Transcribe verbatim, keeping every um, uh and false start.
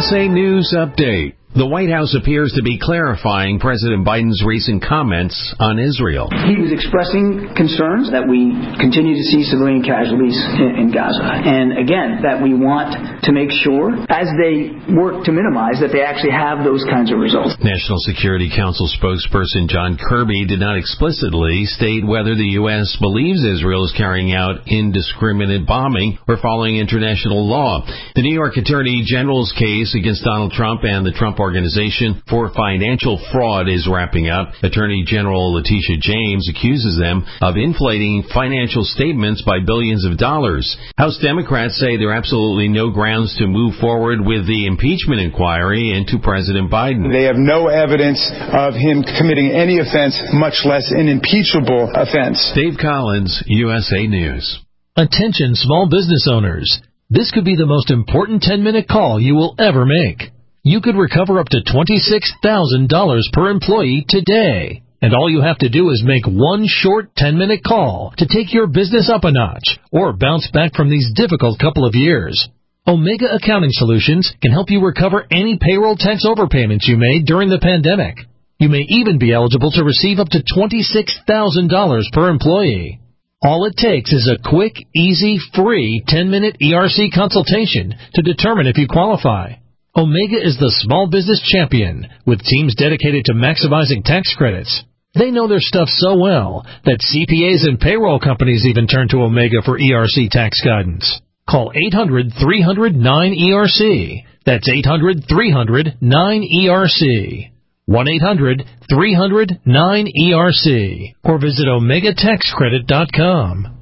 S A News Update. The White House appears to be clarifying President Biden's recent comments on Israel. He was expressing concerns that we continue to see civilian casualties in, in Gaza. And again, that we want to make sure, as they work to minimize, that they actually have those kinds of results. National Security Council spokesperson John Kirby did not explicitly state whether the U S believes Israel is carrying out indiscriminate bombing or following international law. The New York Attorney General's case against Donald Trump and the Trump Organization for financial fraud is wrapping up. Attorney General Letitia James accuses them of inflating financial statements by billions of dollars. House Democrats say there are absolutely no grounds to move forward with the impeachment inquiry into President Biden. They have no evidence of him committing any offense, much less an impeachable offense. Dave Collins, U S A News. Attention small business owners. This could be the most important ten-minute call you will ever make. You could recover up to twenty-six thousand dollars per employee today. And all you have to do is make one short ten-minute call to take your business up a notch or bounce back from these difficult couple of years. Omega Accounting Solutions can help you recover any payroll tax overpayments you made during the pandemic. You may even be eligible to receive up to twenty-six thousand dollars per employee. All it takes is a quick, easy, free ten-minute E R C consultation to determine if you qualify. Omega is the small business champion with teams dedicated to maximizing tax credits. They know their stuff so well that C P As and payroll companies even turn to Omega for E R C tax guidance. Call eight hundred, three hundred, nine E R C. That's eight hundred, three hundred, nine E R C. one eight hundred, three hundred, nine E R C. Or visit omega tax credit dot com.